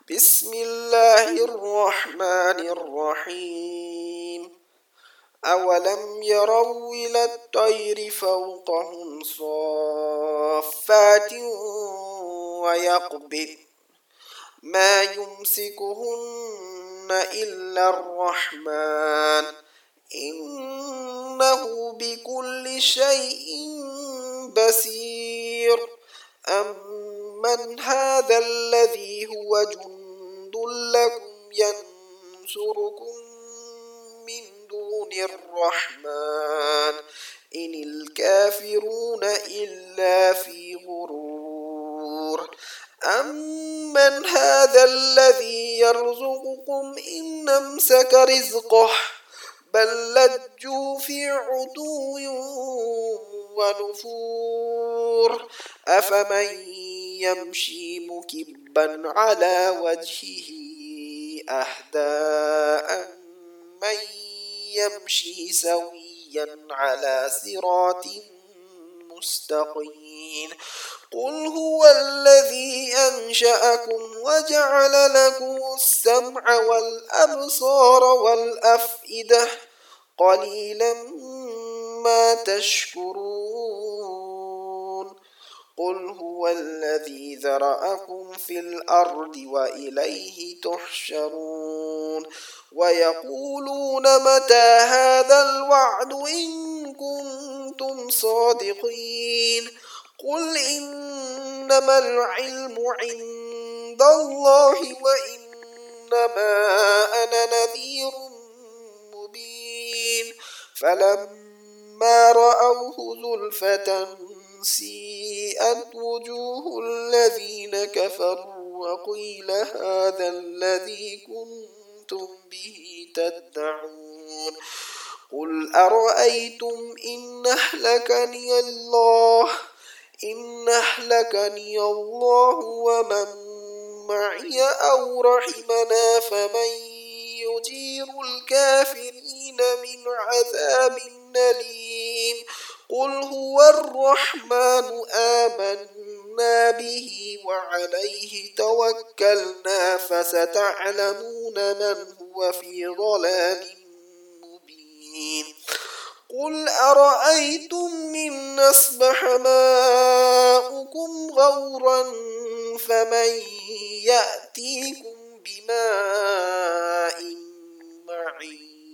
بسم الله الرحمن الرحيم أولم يروا إلى الطير فوقهم صافات ويقبض ما يمسكهن إلا الرحمن إنه بكل شيء بصير أمن هذا الذي هو جند لكم ينصركم من دون الرحمن إن الكافرون إلا في غرور أمن هذا الذي يرزقكم إن أمسك رزقه بل لجوا في عتو ونفور أفمن يمشي مكبا على وجهه أهدى من يمشي سويا على صراط مستقيم قل هو الذي أنشأكم وجعل لكم السمع والأبصار والأفئدة قليلا ما تشكرون قل هو الذي ذرأكم في الأرض وإليه تحشرون ويقولون متى هذا الوعد إن كنتم صادقين قل إنما العلم عند الله وإنما أنا نذير مبين فلما رأوه زلفة سيئت وجوه الذين كفروا وقيل هذا الذي كنتم به تدعون قل أرأيتم إن أهلكني الله ومن معي أو رحمنا فمن يجير الكافرين من عذاب أليم قل هو الرحمن آمنا به وعليه توكلنا فستعلمون من هو في ضلال مبين قل أرأيتم إن أصبح ماؤكم غورا فمن يأتيكم بماء معين